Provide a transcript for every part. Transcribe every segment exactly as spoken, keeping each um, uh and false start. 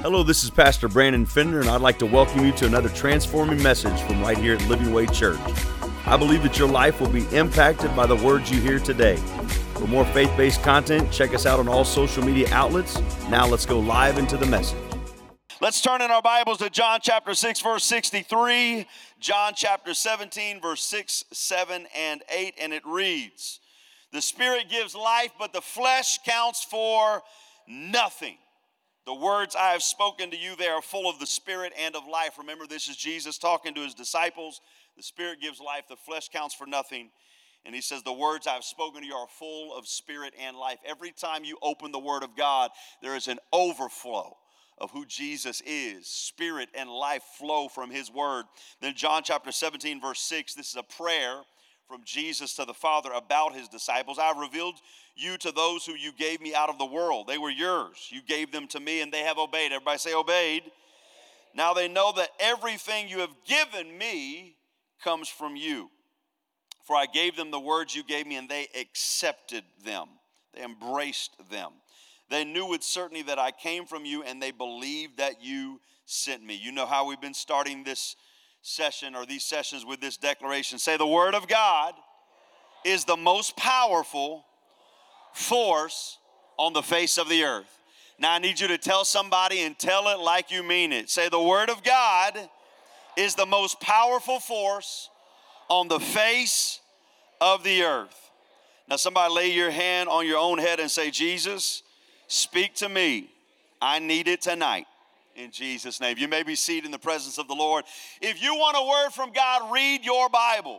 Hello, this is Pastor Brandon Fender, and I'd like to welcome you to another transforming message from right here at Living Way Church. I believe that your life will be impacted by the words you hear today. For more faith-based content, check us out on all social media outlets. Now let's go live into the message. Let's turn in our Bibles to John chapter six, verse sixty-three, John chapter seventeen, verse six, seven, and eight, and it reads, "The Spirit gives life, but the flesh counts for nothing. The words I have spoken to you, they are full of the Spirit and of life." Remember, this is Jesus talking to his disciples. The Spirit gives life, the flesh counts for nothing. And he says, the words I have spoken to you are full of Spirit and life. Every time you open the Word of God, there is an overflow of who Jesus is. Spirit and life flow from his word. Then John chapter seventeen, verse six, this is a prayer from Jesus to the Father about his disciples. "I have revealed you to those who you gave me out of the world. They were yours. You gave them to me, and they have obeyed." Everybody say obeyed. "Now they know that everything you have given me comes from you. For I gave them the words you gave me, and they accepted them." They embraced them. "They knew with certainty that I came from you, and they believed that you sent me." You know how we've been starting this session or these sessions with this declaration. Say, the Word of God is the most powerful force on the face of the earth. Now I need you to tell somebody and tell it like you mean it. Say, the Word of God is the most powerful force on the face of the earth. Now somebody lay your hand on your own head and say, Jesus, speak to me. I need it tonight. In Jesus' name. You may be seated in the presence of the Lord. If you want a word from God, read your Bible.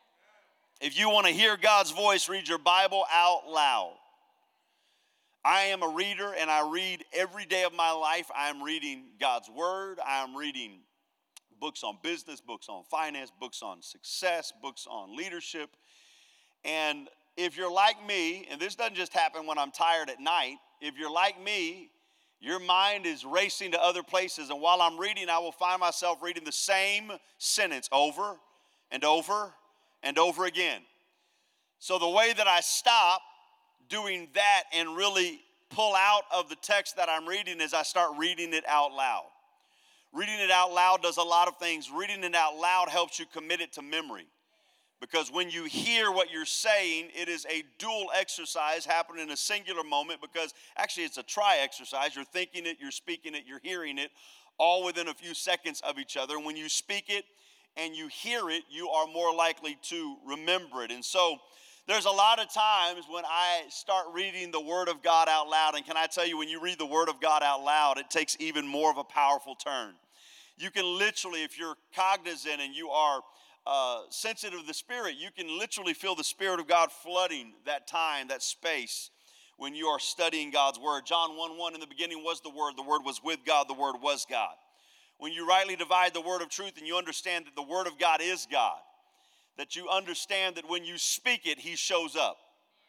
If you want to hear God's voice, read your Bible out loud. I am a reader, and I read every day of my life. I am reading God's Word. I am reading books on business, books on finance, books on success, books on leadership. And if you're like me, and this doesn't just happen when I'm tired at night, if you're like me, your mind is racing to other places, and while I'm reading, I will find myself reading the same sentence over and over and over again. So the way that I stop doing that and really pull out of the text that I'm reading is I start reading it out loud. Reading it out loud does a lot of things. Reading it out loud helps you commit it to memory. Because when you hear what you're saying, it is a dual exercise happening in a singular moment, because actually it's a tri exercise. You're thinking it, you're speaking it, you're hearing it, all within a few seconds of each other. And when you speak it and you hear it, you are more likely to remember it. And so there's a lot of times when I start reading the Word of God out loud, and can I tell you, when you read the Word of God out loud, it takes even more of a powerful turn. You can literally, if you're cognizant and you are Uh, sensitive to the Spirit, you can literally feel the Spirit of God flooding that time, that space, when you are studying God's Word. John one one, in the beginning was the Word, the Word was with God, the Word was God. When you rightly divide the Word of truth and you understand that the Word of God is God, that you understand that when you speak it, He shows up.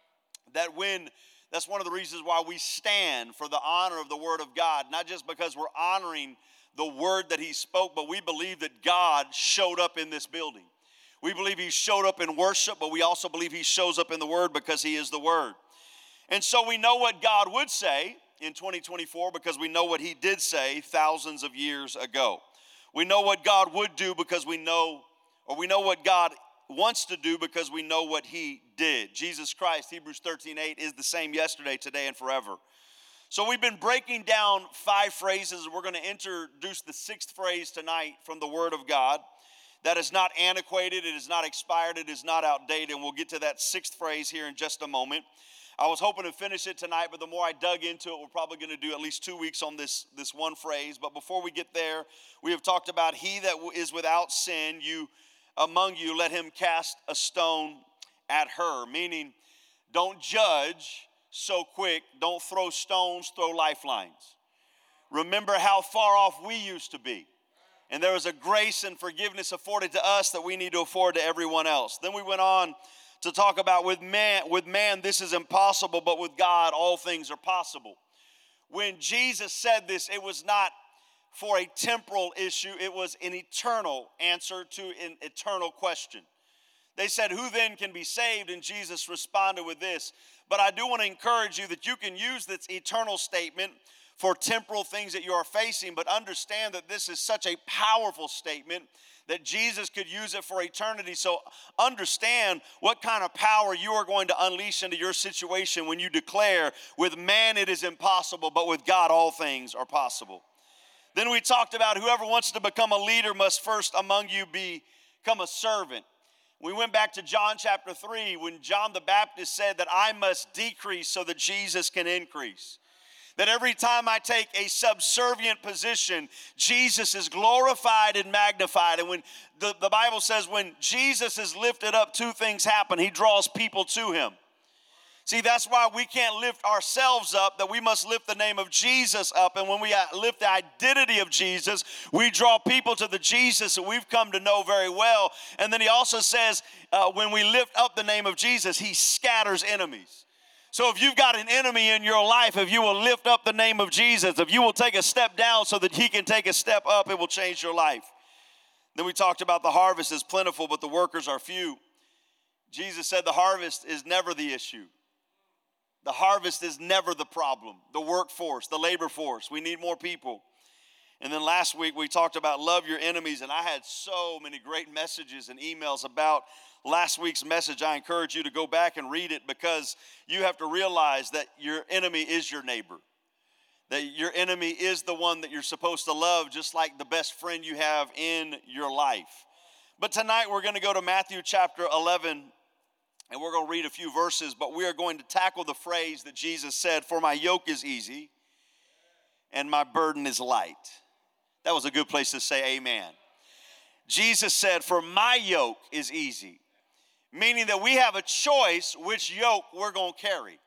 That when, that's one of the reasons why we stand for the honor of the Word of God, not just because we're honoring the word that He spoke, but we believe that God showed up in this building. We believe He showed up in worship, but we also believe He shows up in the Word because He is the Word. And so we know what God would say in twenty twenty-four because we know what He did say thousands of years ago. We know what God would do because we know, or we know what God wants to do because we know what He did. Jesus Christ, Hebrews thirteen eight, is the same yesterday, today, and forever. So we've been breaking down five phrases, and we're going to introduce the sixth phrase tonight from the Word of God. That is not antiquated, it is not expired, it is not outdated, and we'll get to that sixth phrase here in just a moment. I was hoping to finish it tonight, but the more I dug into it, we're probably going to do at least two weeks on this, this one phrase. But before we get there, we have talked about he that is without sin, you among you, let him cast a stone at her, meaning don't judge so quick, don't throw stones, throw lifelines. Remember how far off we used to be. And there was a grace and forgiveness afforded to us that we need to afford to everyone else. Then we went on to talk about with man, with man this is impossible, but with God all things are possible. When Jesus said this, it was not for a temporal issue, it was an eternal answer to an eternal question. They said, who then can be saved? And Jesus responded with this. But I do want to encourage you that you can use this eternal statement for temporal things that you are facing, but understand that this is such a powerful statement that Jesus could use it for eternity. So understand what kind of power you are going to unleash into your situation when you declare, with man it is impossible, but with God all things are possible. Then we talked about whoever wants to become a leader must first among you be, become a servant. We went back to John chapter three when John the Baptist said that I must decrease so that Jesus can increase. That every time I take a subservient position, Jesus is glorified and magnified. And when the, the Bible says when Jesus is lifted up, two things happen. He draws people to him. See, that's why we can't lift ourselves up, that we must lift the name of Jesus up. And when we lift the identity of Jesus, we draw people to the Jesus that we've come to know very well. And then he also says, uh, when we lift up the name of Jesus, he scatters enemies. So if you've got an enemy in your life, if you will lift up the name of Jesus, if you will take a step down so that he can take a step up, it will change your life. Then we talked about the harvest is plentiful, but the workers are few. Jesus said the harvest is never the issue. The harvest is never the problem. The workforce, the labor force, we need more people. And then last week we talked about love your enemies, and I had so many great messages and emails about last week's message. I encourage you to go back and read it, because you have to realize that your enemy is your neighbor. That your enemy is the one that you're supposed to love, just like the best friend you have in your life. But tonight we're going to go to Matthew chapter eleven, and we're going to read a few verses, but we are going to tackle the phrase that Jesus said, "For my yoke is easy and my burden is light." That was a good place to say amen. Jesus said, "For my yoke is easy," meaning that we have a choice which yoke we're going to carry,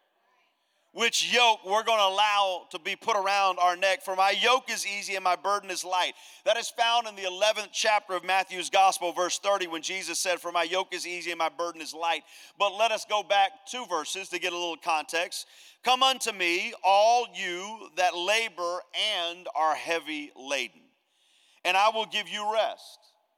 which yoke we're going to allow to be put around our neck. "For my yoke is easy and my burden is light." That is found in the eleventh chapter of Matthew's Gospel, verse thirty, when Jesus said, "For my yoke is easy and my burden is light." But let us go back two verses to get a little context. "Come unto me, all you that labor and are heavy laden, and I will give you rest."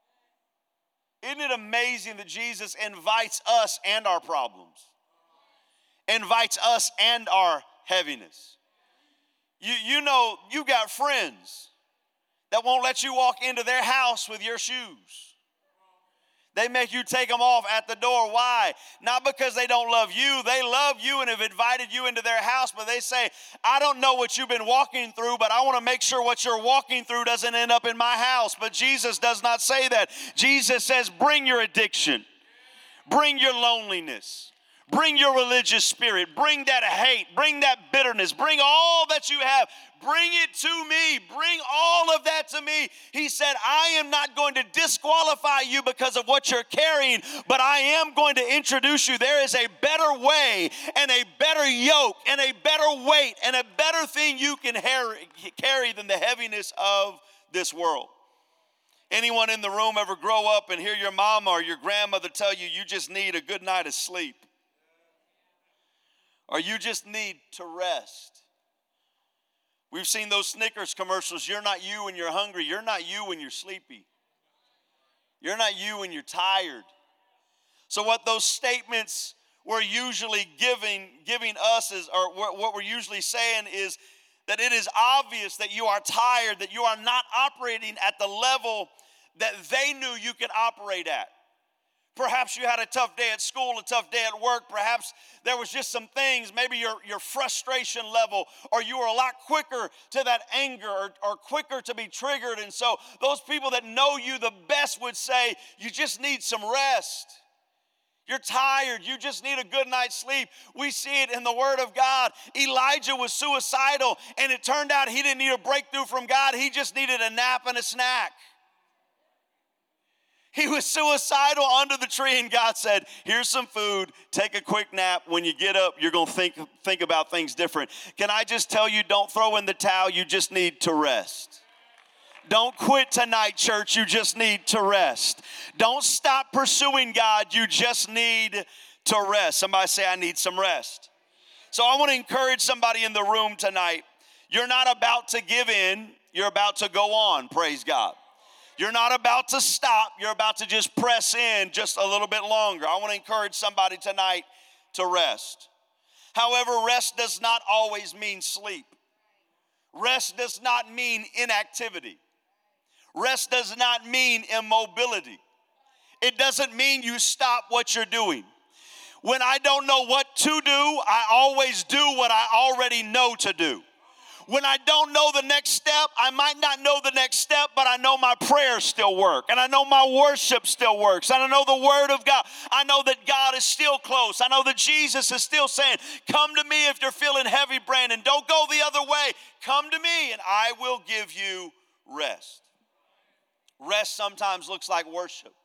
Isn't it amazing that Jesus invites us and our problems, invites us and our heaviness? You, you know, you got friends that won't let you walk into their house with your shoes. They make you take them off at the door. Why? Not because they don't love you. They love you and have invited you into their house, but they say, "I don't know what you've been walking through, but I want to make sure what you're walking through doesn't end up in my house." But Jesus does not say that. Jesus says, bring your addiction, bring your loneliness, bring your religious spirit, bring that hate, bring that bitterness, bring all that you have. Bring it to me. Bring all of that to me. He said, I am not going to disqualify you because of what you're carrying, but I am going to introduce you. There is a better way and a better yoke and a better weight and a better thing you can carry than the heaviness of this world. Anyone in the room ever grow up and hear your mama or your grandmother tell you you just need a good night of sleep? Or you just need to rest? We've seen those Snickers commercials. You're not you when you're hungry. You're not you when you're sleepy. You're not you when you're tired. So what those statements were usually giving, giving us is, or what we're usually saying is that it is obvious that you are tired, that you are not operating at the level that they knew you could operate at. Perhaps you had a tough day at school, a tough day at work. Perhaps there was just some things, maybe your, your frustration level, or you were a lot quicker to that anger or, or quicker to be triggered. And so those people that know you the best would say, you just need some rest. You're tired. You just need a good night's sleep. We see it in the Word of God. Elijah was suicidal, and it turned out he didn't need a breakthrough from God. He just needed a nap and a snack. He was suicidal under the tree, and God said, here's some food, take a quick nap. When you get up, you're going to think, think about things different. Can I just tell you, don't throw in the towel, you just need to rest. Don't quit tonight, church, you just need to rest. Don't stop pursuing God, you just need to rest. Somebody say, I need some rest. So I want to encourage somebody in the room tonight. You're not about to give in, you're about to go on, praise God. You're not about to stop. You're about to just press in just a little bit longer. I want to encourage somebody tonight to rest. However, rest does not always mean sleep. Rest does not mean inactivity. Rest does not mean immobility. It doesn't mean you stop what you're doing. When I don't know what to do, I always do what I already know to do. When I don't know the next step, I might not know the next step, but I know my prayers still work, and I know my worship still works, and I know the Word of God. I know that God is still close. I know that Jesus is still saying, come to me if you're feeling heavy, Brandon. Don't go the other way. Come to me, and I will give you rest. Rest sometimes looks like worship.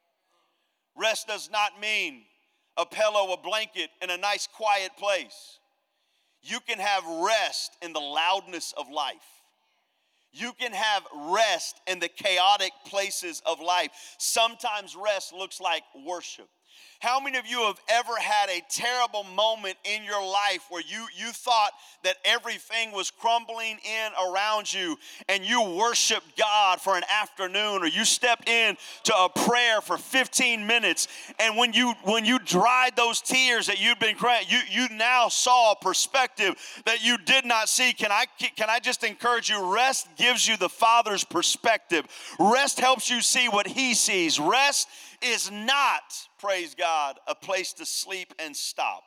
Rest does not mean a pillow, a blanket, in a nice quiet place. You can have rest in the loudness of life. You can have rest in the chaotic places of life. Sometimes rest looks like worship. How many of you have ever had a terrible moment in your life where you, you thought that everything was crumbling in around you and you worshiped God for an afternoon, or you stepped in to a prayer for fifteen minutes, and when you when you dried those tears that you'd been crying, you, you now saw a perspective that you did not see? Can I, can I just encourage you? Rest gives you the Father's perspective. Rest helps you see what He sees. Rest is not, praise God, a place to sleep and stop.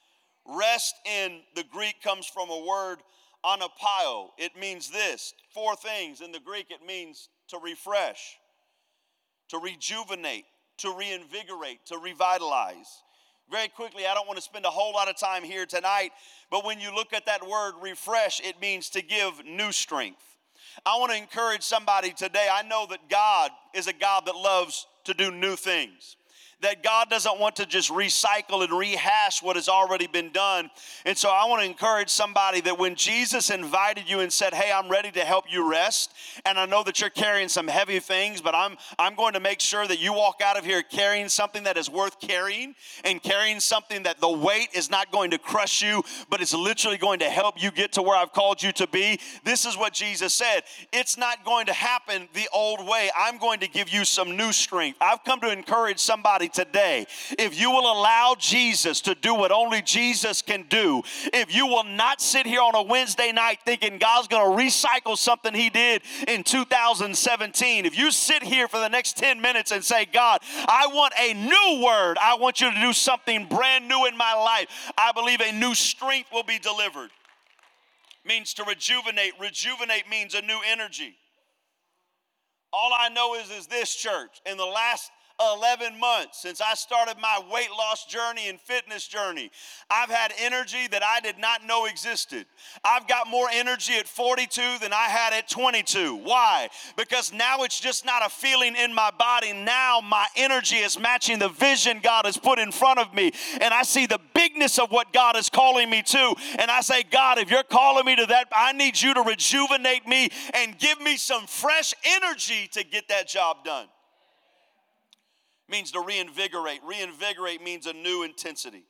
Rest in the Greek comes from a word anapio. It means this. Four things in the Greek. It means to refresh, to rejuvenate, to reinvigorate, to revitalize. Very quickly, I don't want to spend a whole lot of time here tonight, but when you look at that word refresh, it means to give new strength. I want to encourage somebody today. I know that God is a God that loves to do new things. That God doesn't want to just recycle and rehash what has already been done. And so I want to encourage somebody that when Jesus invited you and said, hey, I'm ready to help you rest, and I know that you're carrying some heavy things, but I'm, I'm going to make sure that you walk out of here carrying something that is worth carrying, and carrying something that the weight is not going to crush you, but it's literally going to help you get to where I've called you to be. This is what Jesus said. It's not going to happen the old way. I'm going to give you some new strength. I've come to encourage somebody today. If you will allow Jesus to do what only Jesus can do, if you will not sit here on a Wednesday night thinking God's going to recycle something He did in two thousand seventeen, if you sit here for the next ten minutes and say, God, I want a new word, I want you to do something brand new in my life, I believe a new strength will be delivered. Means to rejuvenate. Rejuvenate means a new energy. All I know is, is this, church, in the last eleven months since I started my weight loss journey and fitness journey, I've had energy that I did not know existed. I've got more energy at forty-two than I had at twenty-two. Why? Because now it's just not a feeling in my body. Now my energy is matching the vision God has put in front of me, and I see the bigness of what God is calling me to, and I say, God, if you're calling me to that, I need you to rejuvenate me and give me some fresh energy to get that job done. Means to reinvigorate. Reinvigorate means a new intensity.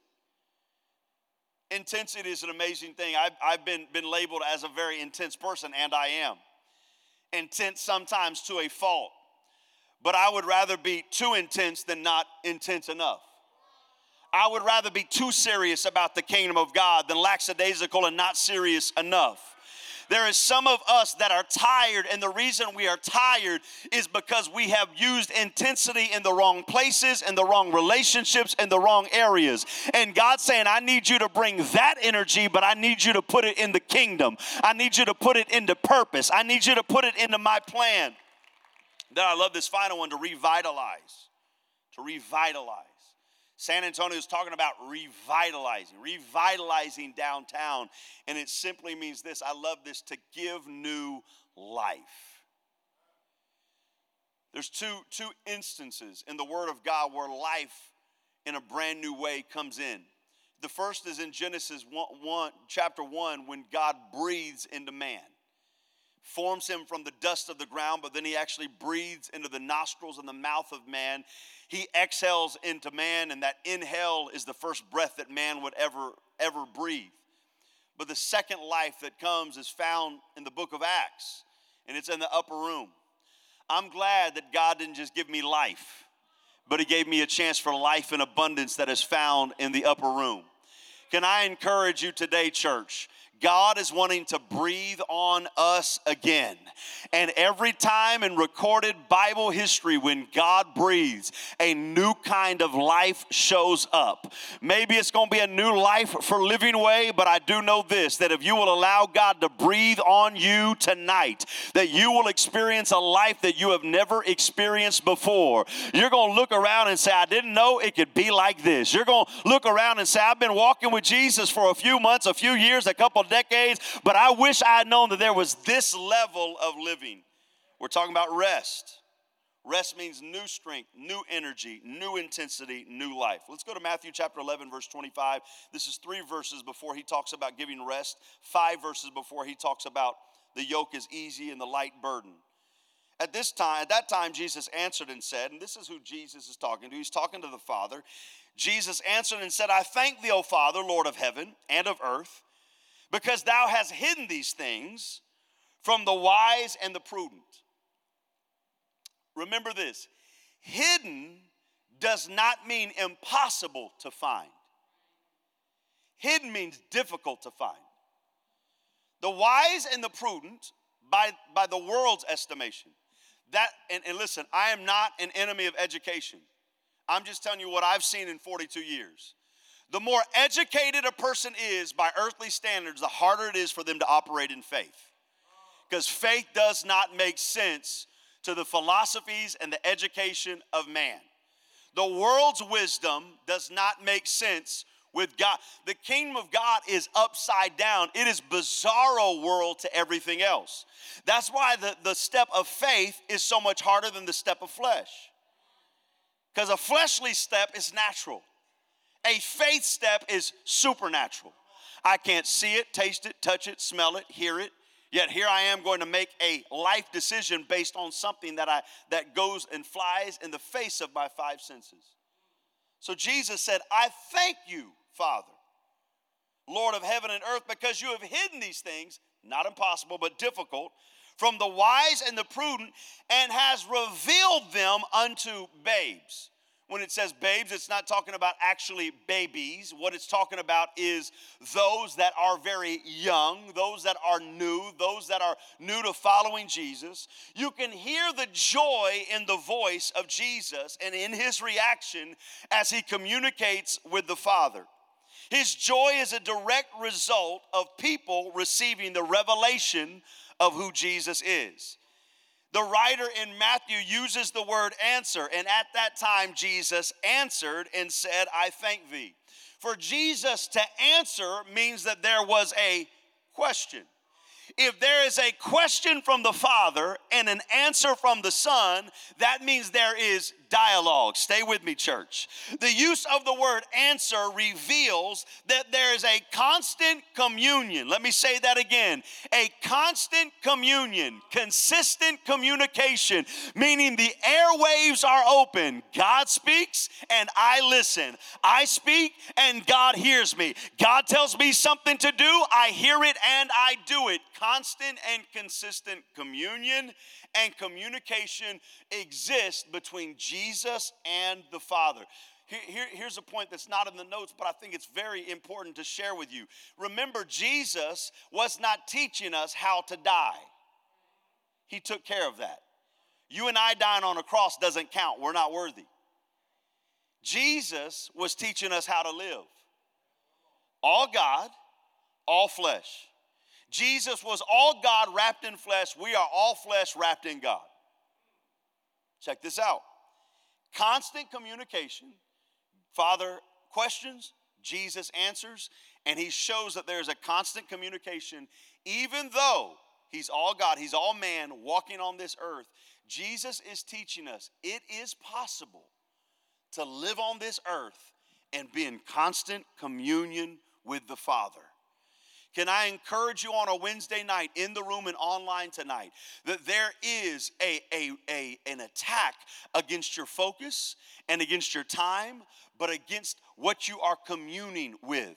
Intensity is an amazing thing. I've, I've been, been labeled as a very intense person, and I am. Intense sometimes to a fault. But I would rather be too intense than not intense enough. I would rather be too serious about the kingdom of God than lackadaisical and not serious enough. There is some of us that are tired, and the reason we are tired is because we have used intensity in the wrong places, in the wrong relationships, in the wrong areas. And God's saying, I need you to bring that energy, but I need you to put it in the kingdom. I need you to put it into purpose. I need you to put it into my plan. Then I love this final one, to revitalize. To revitalize. San Antonio is talking about revitalizing, revitalizing downtown. And it simply means this. I love this, to give new life. There's two, two instances in the Word of God where life in a brand new way comes in. The first is in Genesis one, one, chapter one, when God breathes into man. Forms him from the dust of the ground, but then He actually breathes into the nostrils and the mouth of man. He exhales into man, and that inhale is the first breath that man would ever, ever breathe. But the second life that comes is found in the book of Acts, and it's in the upper room. I'm glad that God didn't just give me life, but He gave me a chance for life in abundance that is found in the upper room. Can I encourage you today, church? God is wanting to breathe on us again. And every time in recorded Bible history when God breathes, a new kind of life shows up. Maybe it's going to be a new life for Living Way, but I do know this, that if you will allow God to breathe on you tonight, that you will experience a life that you have never experienced before. You're going to look around and say, I didn't know it could be like this. You're going to look around and say, I've been walking with Jesus for a few months, a few years, a couple decades, but I wish I had known that there was this level of living. We're talking about rest. Rest means new strength, new energy, new intensity, new life. Let's go to Matthew chapter eleven, verse twenty-five. This is three verses before he talks about giving rest, five verses before he talks about the yoke is easy and the light burden. At this time, at that time, Jesus answered and said, and this is who Jesus is talking to. He's talking to the Father. Jesus answered and said, I thank thee, O Father, Lord of heaven and of earth, because thou hast hidden these things from the wise and the prudent. Remember this, hidden does not mean impossible to find. Hidden means difficult to find. The wise and the prudent, by, by the world's estimation, that, and, and listen, I am not an enemy of education. I'm just telling you what I've seen in forty-two years. The more educated a person is by earthly standards, the harder it is for them to operate in faith. Because faith does not make sense to the philosophies and the education of man. The world's wisdom does not make sense with God. The kingdom of God is upside down. It is bizarro world to everything else. That's why the, the step of faith is so much harder than the step of flesh. Because a fleshly step is natural. A faith step is supernatural. I can't see it, taste it, touch it, smell it, hear it. Yet here I am going to make a life decision based on something that I that goes and flies in the face of my five senses. So Jesus said, I thank you, Father, Lord of heaven and earth, because you have hidden these things, not impossible, but difficult, from the wise and the prudent, and has revealed them unto babes. When it says babes, it's not talking about actually babies. What it's talking about is those that are very young, those that are new, those that are new to following Jesus. You can hear the joy in the voice of Jesus and in his reaction as he communicates with the Father. His joy is a direct result of people receiving the revelation of who Jesus is. The writer in Matthew uses the word answer, and at that time Jesus answered and said, I thank thee. For Jesus to answer means that there was a question. If there is a question from the Father and an answer from the Son, that means there is dialogue. Stay with me, church. The use of the word answer reveals that there is a constant communion. Let me say that again. A constant communion, consistent communication, meaning the airwaves are open. God speaks and I listen. I speak and God hears me. God tells me something to do, I hear it and I do it. Constant and consistent communion and communication exists between Jesus and the Father. Here, here, here's a point that's not in the notes, but I think it's very important to share with you. Remember, Jesus was not teaching us how to die. He took care of that. You and I dying on a cross doesn't count. We're not worthy. Jesus was teaching us how to live. All God, all flesh. Jesus was all God wrapped in flesh. We are all flesh wrapped in God. Check this out. Constant communication. Father questions, Jesus answers, and he shows that there's a constant communication. Even though he's all God, he's all man walking on this earth, Jesus is teaching us it is possible to live on this earth and be in constant communion with the Father. Can I encourage you on a Wednesday night in the room and online tonight that there is a, a, a, an attack against your focus and against your time, but against what you are communing with.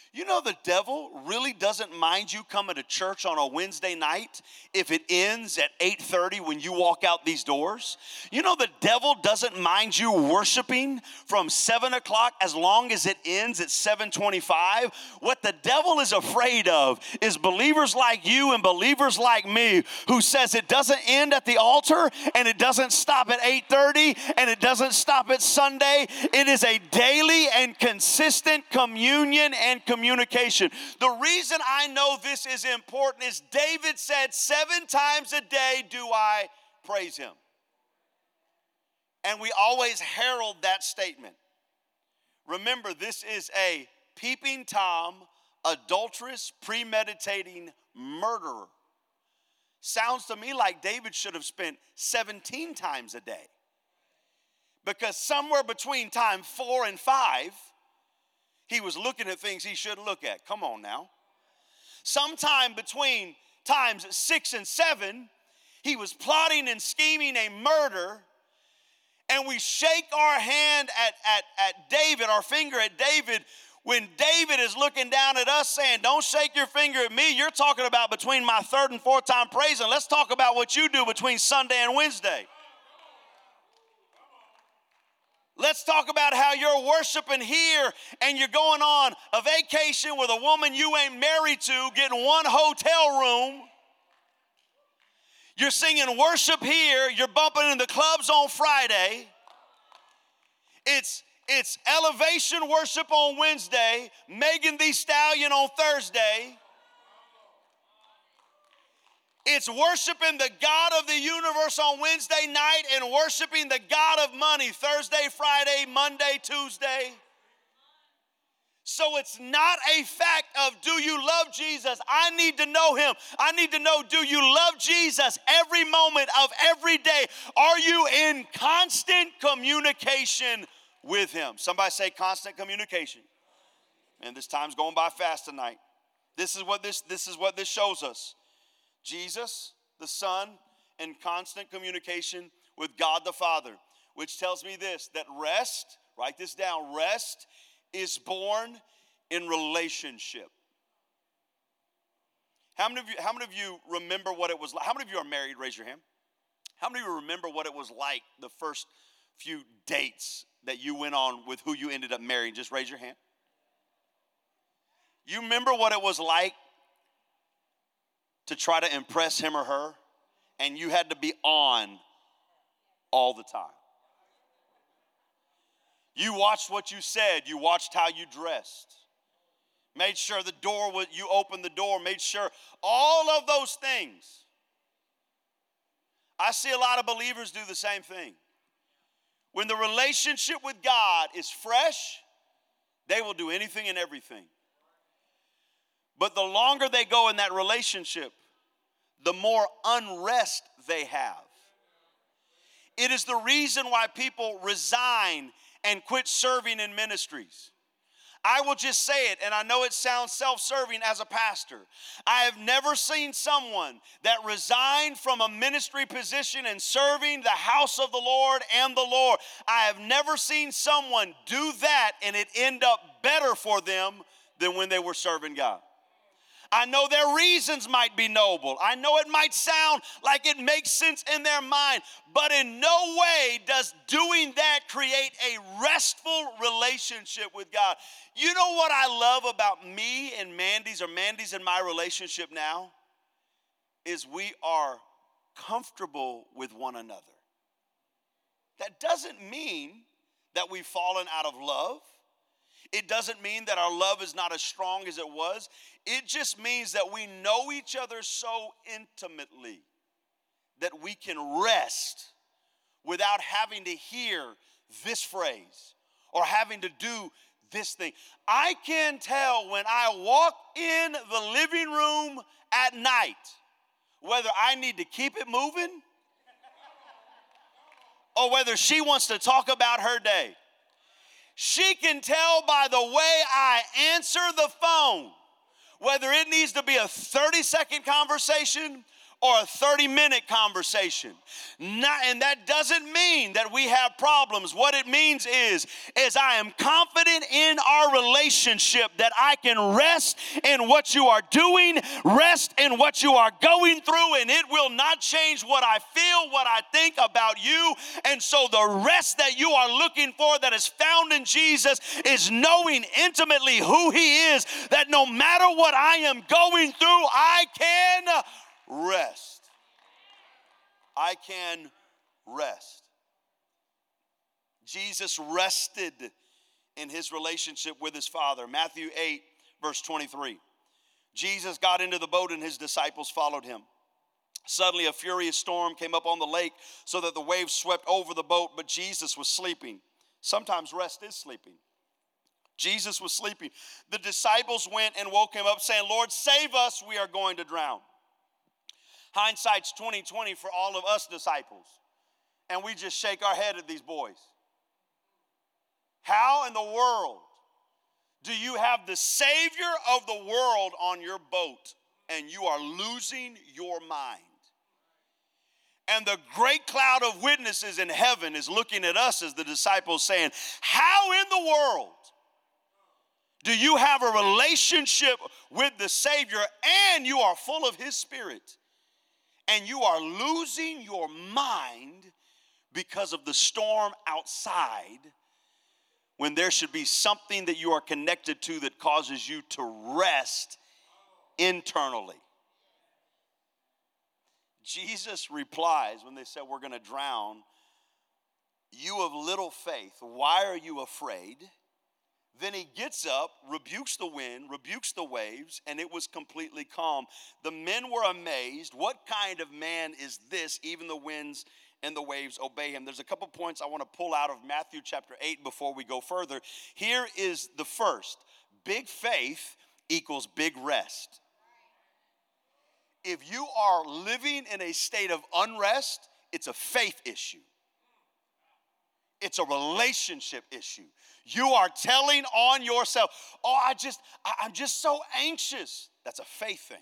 You know the devil really doesn't mind you coming to church on a Wednesday night if it ends at eight thirty when you walk out these doors. You know the devil doesn't mind you worshiping from seven o'clock as long as it ends at seven twenty-five. What the devil is afraid of is believers like you and believers like me who says it doesn't end at the altar and it doesn't stop at eight thirty and it doesn't stop at Sunday. It is a daily and consistent communion and communion. Communication. The reason I know this is important is David said, seven times a day do I praise him. And we always herald that statement. Remember, this is a peeping Tom, adulterous, premeditating murderer. Sounds to me like David should have spent seventeen times a day. Because somewhere between time four and five, he was looking at things he shouldn't look at. Come on now. Sometime between times six and seven, he was plotting and scheming a murder. And we shake our hand at, at, at David, our finger at David, when David is looking down at us saying, don't shake your finger at me. You're talking about between my third and fourth time praising. Let's talk about what you do between Sunday and Wednesday. Let's talk about how you're worshiping here and you're going on a vacation with a woman you ain't married to, getting one hotel room. You're singing worship here. You're bumping in the clubs on Friday. It's, it's elevation worship on Wednesday, Megan Thee Stallion on Thursday. It's worshiping the God of the universe on Wednesday night and worshiping the God of money Thursday, Friday, Monday, Tuesday. So it's not a fact of do you love Jesus? I need to know him. I need to know, do you love Jesus every moment of every day? Are you in constant communication with him? Somebody say constant communication. Man, this time's going by fast tonight. This is what this, this is what this shows us. Jesus, the Son, in constant communication with God the Father, which tells me this, that rest, write this down, rest is born in relationship. How many of you, how many of you remember what it was like? How many of you are married? Raise your hand. How many of you remember what it was like the first few dates that you went on with who you ended up marrying? Just raise your hand. You remember what it was like to try to impress him or her, and you had to be on all the time. You watched what you said. You watched how you dressed. Made sure the door was, you opened the door, made sure all of those things. I see a lot of believers do the same thing. When the relationship with God is fresh, they will do anything and everything. But the longer they go in that relationship, the more unrest they have. It is the reason why people resign and quit serving in ministries. I will just say it, and I know it sounds self-serving as a pastor. I have never seen someone that resigned from a ministry position and serving the house of the Lord and the Lord. I have never seen someone do that and it end up better for them than when they were serving God. I know their reasons might be noble. I know it might sound like it makes sense in their mind, but in no way does doing that create a restful relationship with God. You know what I love about me and Mandy's, or Mandy's and my relationship now, is we are comfortable with one another. That doesn't mean that we've fallen out of love. It doesn't mean that our love is not as strong as it was. It just means that we know each other so intimately that we can rest without having to hear this phrase or having to do this thing. I can tell when I walk in the living room at night whether I need to keep it moving or whether she wants to talk about her day. She can tell by the way I answer the phone whether it needs to be a thirty-second conversation or a thirty minute conversation. Not, and that doesn't mean that we have problems. What it means is, is I am confident in our relationship that I can rest in what you are doing, rest in what you are going through, and it will not change what I feel, what I think about you. And so the rest that you are looking for that is found in Jesus is knowing intimately who he is, that no matter what I am going through, I can rest. I can rest. Jesus rested in his relationship with his Father. Matthew eight, verse twenty-three. Jesus got into the boat and his disciples followed him. Suddenly a furious storm came up on the lake so that the waves swept over the boat, but Jesus was sleeping. Sometimes rest is sleeping. Jesus was sleeping. The disciples went and woke him up saying, Lord, save us, we are going to drown. Hindsight's twenty twenty for all of us disciples. And we just shake our head at these boys. How in the world do you have the Savior of the world on your boat and you are losing your mind? And the great cloud of witnesses in heaven is looking at us as the disciples saying, how in the world do you have a relationship with the Savior and you are full of his Spirit and you are losing your mind because of the storm outside, when there should be something that you are connected to that causes you to rest internally? Jesus replies when they said we're going to drown, you of little faith, why are you afraid? Then he gets up, rebukes the wind, rebukes the waves, and it was completely calm. The men were amazed. What kind of man is this? Even the winds and the waves obey him. There's a couple points I want to pull out of Matthew chapter eight before we go further. Here is the first. Big faith equals big rest. If you are living in a state of unrest, it's a faith issue. It's a relationship issue. You are telling on yourself, oh, I just, I, I'm just so anxious. That's a faith thing.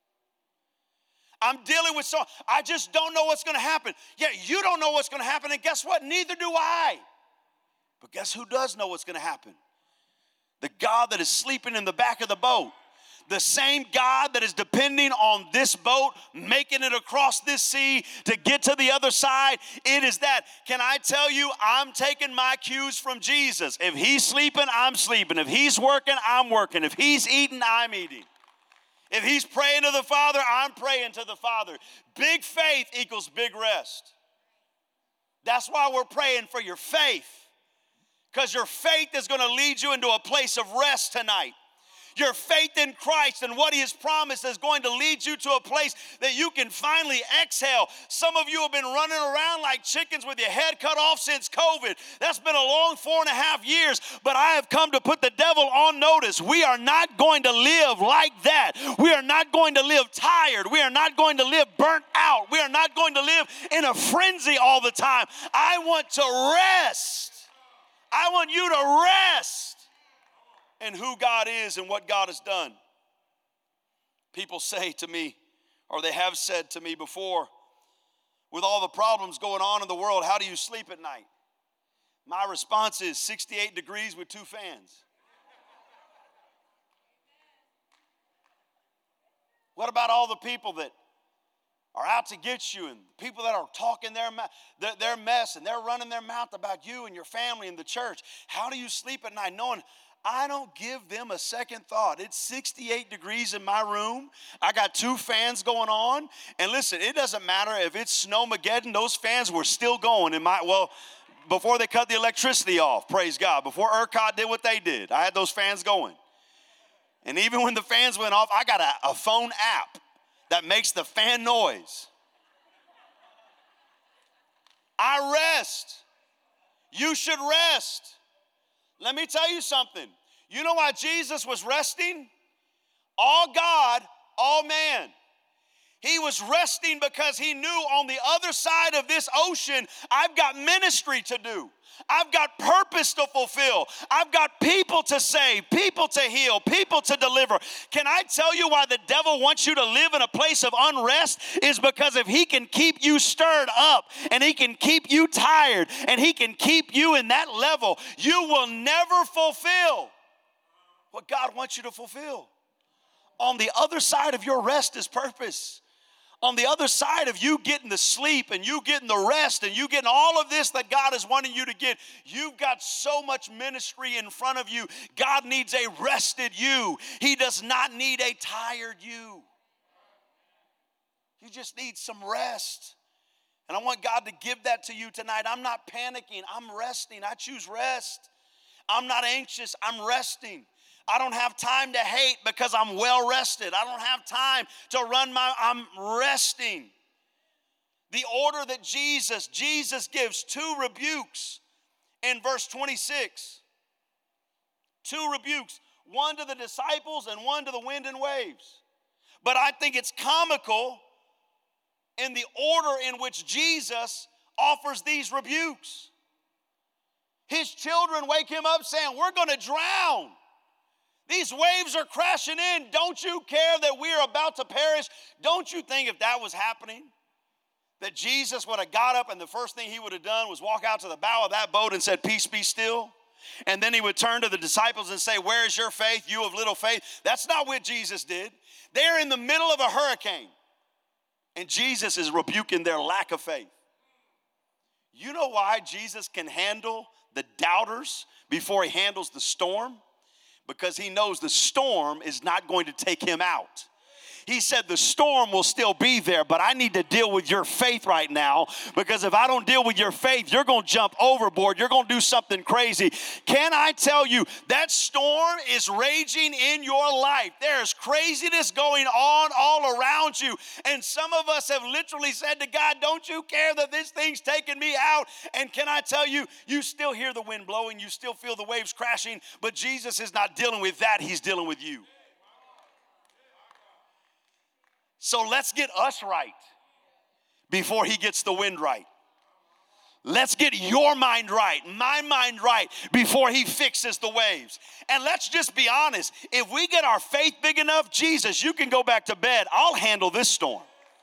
I'm dealing with so, I just don't know what's going to happen. Yeah, you don't know what's going to happen, and guess what? Neither do I. But guess who does know what's going to happen? The God that is sleeping in the back of the boat. The same God that is depending on this boat, making it across this sea to get to the other side, it is that. Can I tell you, I'm taking my cues from Jesus. If he's sleeping, I'm sleeping. If he's working, I'm working. If he's eating, I'm eating. If he's praying to the Father, I'm praying to the Father. Big faith equals big rest. That's why we're praying for your faith, because your faith is going to lead you into a place of rest tonight. Your faith in Christ and what he has promised is going to lead you to a place that you can finally exhale. Some of you have been running around like chickens with your head cut off since COVID. That's been a long four and a half years, but I have come to put the devil on notice. We are not going to live like that. We are not going to live tired. We are not going to live burnt out. We are not going to live in a frenzy all the time. I want to rest. I want you to rest and who God is and what God has done. People say to me, or they have said to me before, with all the problems going on in the world, how do you sleep at night? My response is sixty-eight degrees with two fans. What about all the people that are out to get you and people that are talking their, their, their mess and they're running their mouth about you and your family and the church? How do you sleep at night knowing I don't give them a second thought? It's sixty-eight degrees in my room. I got two fans going on. And listen, it doesn't matter if it's Snowmageddon, those fans were still going in my, well, before they cut the electricity off, praise God. Before ERCOT did what they did, I had those fans going. And even when the fans went off, I got a, a phone app that makes the fan noise. I rest. You should rest. Let me tell you something. You know why Jesus was resting? All God, all man. He was resting because he knew on the other side of this ocean, I've got ministry to do. I've got purpose to fulfill. I've got people to save, people to heal, people to deliver. Can I tell you why the devil wants you to live in a place of unrest? Is because if he can keep you stirred up and he can keep you tired and he can keep you in that level, you will never fulfill what God wants you to fulfill. On the other side of your rest is purpose. On the other side of you getting the sleep and you getting the rest and you getting all of this that God is wanting you to get, you've got so much ministry in front of you. God needs a rested you. He does not need a tired you. You just need some rest. And I want God to give that to you tonight. I'm not panicking. I'm resting. I choose rest. I'm not anxious. I'm resting. I don't have time to hate because I'm well rested. I don't have time to run my, I'm resting. The order that Jesus, Jesus gives two rebukes in verse twenty-six. Two rebukes, one to the disciples and one to the wind and waves. But I think it's comical in the order in which Jesus offers these rebukes. His children wake him up saying, we're going to drown. These waves are crashing in. Don't you care that we're about to perish? Don't you think if that was happening, that Jesus would have got up and the first thing he would have done was walk out to the bow of that boat and said, peace be still? And then he would turn to the disciples and say, where is your faith, you of little faith? That's not what Jesus did. They're in the middle of a hurricane, and Jesus is rebuking their lack of faith. You know why Jesus can handle the doubters before he handles the storm? Because he knows the storm is not going to take him out. He said the storm will still be there, but I need to deal with your faith right now, because if I don't deal with your faith, you're going to jump overboard. You're going to do something crazy. Can I tell you, that storm is raging in your life. There's craziness going on all around you, and some of us have literally said to God, don't you care that this thing's taking me out? And can I tell you, you still hear the wind blowing, you still feel the waves crashing, but Jesus is not dealing with that. He's dealing with you. So let's get us right before he gets the wind right. Let's get your mind right, my mind right, before he fixes the waves. And let's just be honest. If we get our faith big enough, Jesus, you can go back to bed. I'll handle this storm.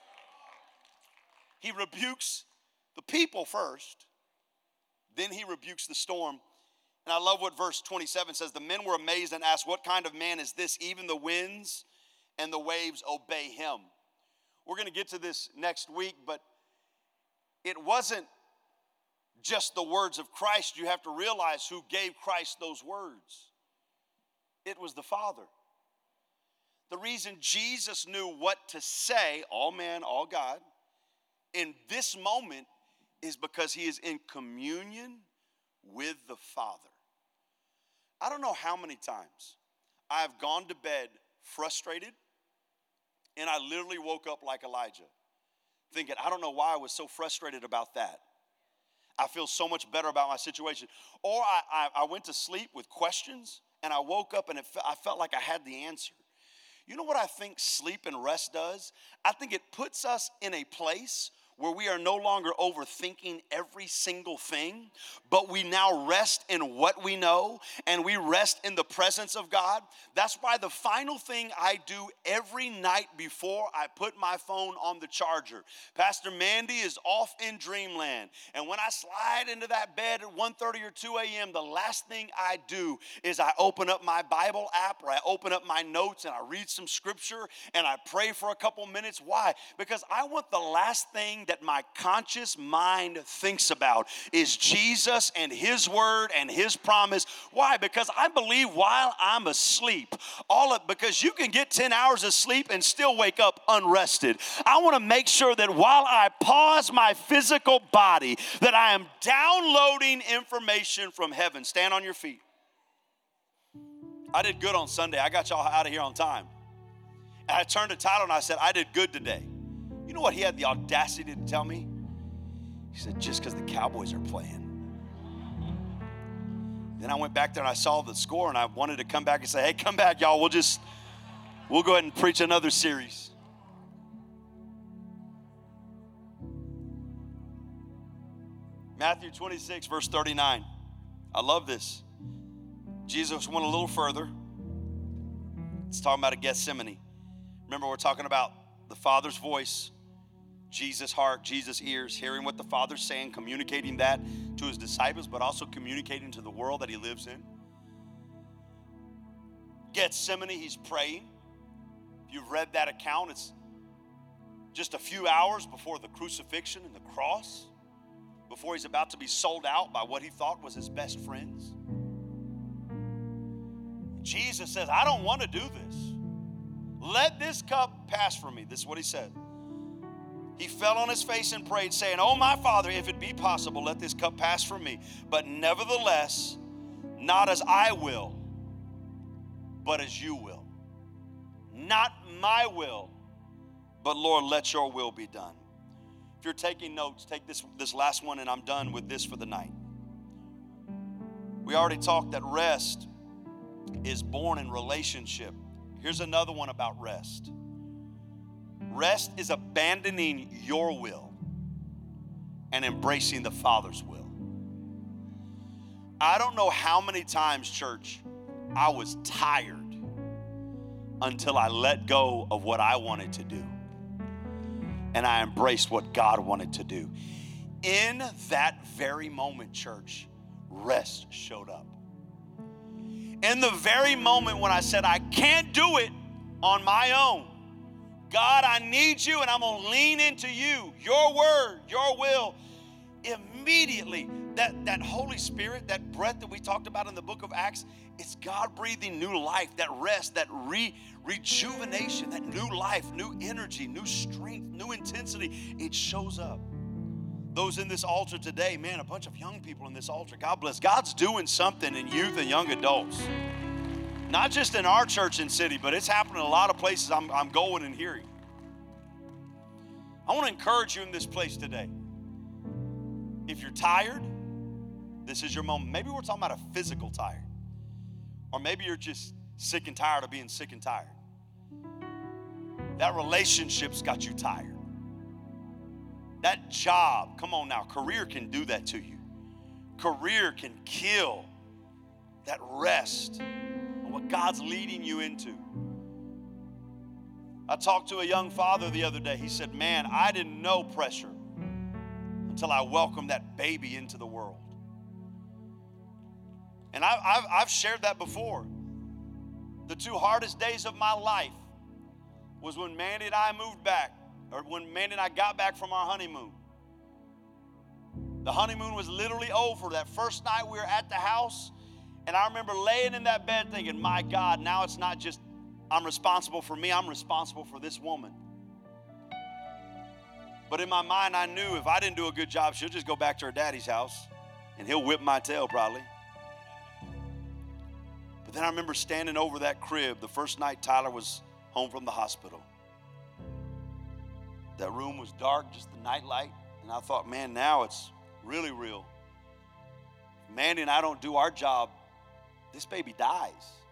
He rebukes the people first, then he rebukes the storm. And I love what verse twenty-seven says. The men were amazed and asked, what kind of man is this? Even the winds and the waves obey him. We're going to get to this next week, but it wasn't just the words of Christ. You have to realize who gave Christ those words. It was the Father. The reason Jesus knew what to say, all man, all God, in this moment is because he is in communion with the Father. I don't know how many times I've gone to bed frustrated, and I literally woke up like Elijah, thinking, I don't know why I was so frustrated about that. I feel so much better about my situation. Or I, I, I went to sleep with questions, and I woke up and it fe- I felt like I had the answer. You know what I think sleep and rest does? I think it puts us in a place where we are no longer overthinking every single thing, but we now rest in what we know, and we rest in the presence of God. That's why the final thing I do every night before I put my phone on the charger, Pastor Mandy is off in dreamland, and when I slide into that bed at one thirty or two a.m., the last thing I do is I open up my Bible app, or I open up my notes, and I read some scripture, and I pray for a couple minutes. Why? Because I want the last thing that my conscious mind thinks about is Jesus and his word and his promise. Why? Because I believe while I'm asleep, all of, because you can get ten hours of sleep and still wake up unrested. I want to make sure that while I pause my physical body, that I am downloading information from heaven. Stand on your feet. I did good on Sunday. I got y'all out of here on time. And I turned to Tyler and I said, I did good today. You know what he had the audacity to tell me? He said, just because the Cowboys are playing. Then I went back there and I saw the score, and I wanted to come back and say, hey, come back, y'all. We'll just, we'll go ahead and preach another series. Matthew twenty-six, verse thirty-nine. I love this. Jesus went a little further. It's talking about a Gethsemane. Remember, we're talking about the Father's voice, Jesus' heart, Jesus' ears, hearing what the Father's saying, communicating that to his disciples, but also communicating to the world that he lives in. Gethsemane, he's praying. If you've read that account, it's just a few hours before the crucifixion and the cross, before he's about to be sold out by what he thought was his best friends. Jesus says, I don't want to do this. Let this cup pass from me. This is what he said. He fell on his face and prayed, saying, Oh, my Father, if it be possible, let this cup pass from me. But nevertheless, not as I will, but as you will. Not my will, but Lord, let your will be done. If you're taking notes, take this, this last one, and I'm done with this for the night. We already talked that rest is born in relationship. Here's another one about rest. Rest is abandoning your will and embracing the Father's will. I don't know how many times, church, I was tired until I let go of what I wanted to do and I embraced what God wanted to do. In that very moment, church, rest showed up. In the very moment when I said, I can't do it on my own. God, I need you, and I'm going to lean into you, your word, your will. Immediately, that, that Holy Spirit, that breath that we talked about in the book of Acts, it's God breathing new life, that rest, that re, rejuvenation, that new life, new energy, new strength, new intensity. It shows up. Those in this altar today, man, a bunch of young people in this altar. God bless. God's doing something in youth and young adults. Not just in our church and city, but it's happening in a lot of places I'm, I'm going and hearing. I want to encourage you in this place today. If you're tired, this is your moment. Maybe we're talking about a physical tired. Or maybe you're just sick and tired of being sick and tired. That relationship's got you tired. That job, come on now, career can do that to you. Career can kill that rest and what God's leading you into. I talked to a young father the other day. He said, man, I didn't know pressure until I welcomed that baby into the world. And I, I've, I've shared that before. The two hardest days of my life was when Mandy and I moved back, or when Mandy and I got back from our honeymoon. The honeymoon was literally over. That first night we were at the house, and I remember laying in that bed thinking, my God, now it's not just I'm responsible for me, I'm responsible for this woman. But in my mind, I knew if I didn't do a good job, she'll just go back to her daddy's house, and he'll whip my tail probably. But then I remember standing over that crib the first night Tyler was home from the hospital. That room was dark, just the night light. And I thought, man, now it's really real. If Mandy and I don't do our job, this baby dies.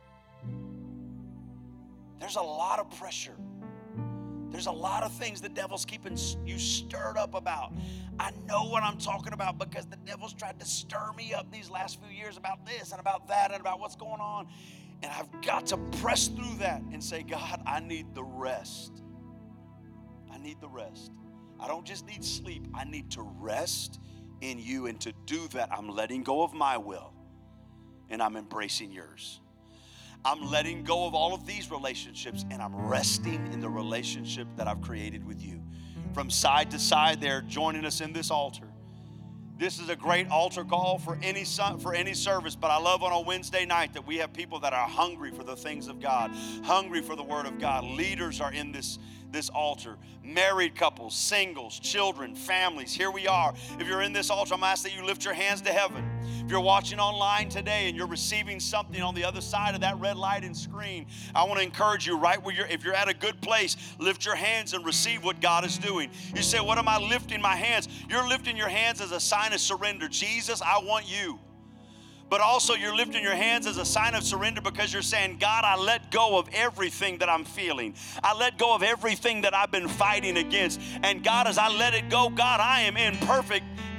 There's a lot of pressure. There's a lot of things the devil's keeping you stirred up about. I know what I'm talking about because the devil's tried to stir me up these last few years about this and about that and about what's going on. And I've got to press through that and say, God, I need the rest. I need the rest. I don't just need sleep. I need to rest in you. And to do that, I'm letting go of my will and I'm embracing yours. I'm letting go of all of these relationships and I'm resting in the relationship that I've created with you. From side to side there, joining us in this altar. This is a great altar call for any for any service, but I love on a Wednesday night that we have people that are hungry for the things of God, hungry for the Word of God. Leaders are in this this altar. Married couples, singles, children, families. Here we are. If you're in this altar, I'm going to ask that you lift your hands to heaven. If you're watching online today and you're receiving something on the other side of that red light and screen, I want to encourage you right where you're, if you're at a good place, lift your hands and receive what God is doing. You say, what am I lifting my hands? You're lifting your hands as a sign of surrender. Jesus, I want you. But also you're lifting your hands as a sign of surrender because you're saying, God, I let go of everything that I'm feeling. I let go of everything that I've been fighting against. And God, as I let it go, God, I am in perfect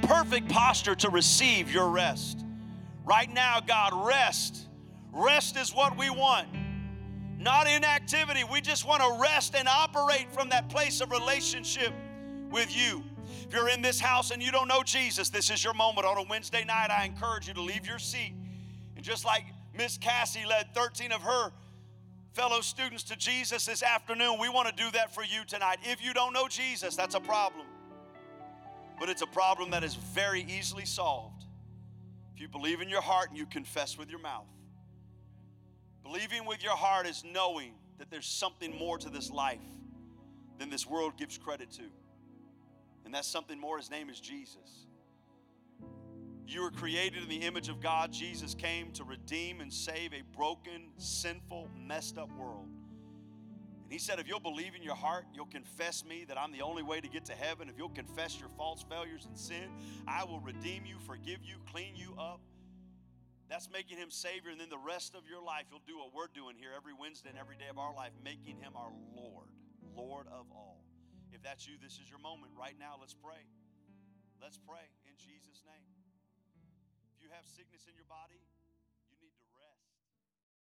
perfect posture to receive your rest. Right now, God, rest. Rest is what we want. Not inactivity. We just want to rest and operate from that place of relationship with you. If you're in this house and you don't know Jesus, this is your moment. On a Wednesday night, I encourage you to leave your seat. And just like Miss Cassie led thirteen of her fellow students to Jesus this afternoon, we want to do that for you tonight. If you don't know Jesus, that's a problem. But it's a problem that is very easily solved if you believe in your heart and you confess with your mouth. Believing with your heart is knowing that there's something more to this life than this world gives credit to. And that something more, his name is Jesus. You were created in the image of God. Jesus came to redeem and save a broken, sinful, messed up world. And he said, if you'll believe in your heart, you'll confess me that I'm the only way to get to heaven. If you'll confess your false failures and sin, I will redeem you, forgive you, clean you up. That's making him Savior. And then the rest of your life, you'll do what we're doing here every Wednesday and every day of our life, making him our Lord, Lord of all. If that's you, this is your moment. Right now, let's pray. Let's pray in Jesus' name. If you have sickness in your body,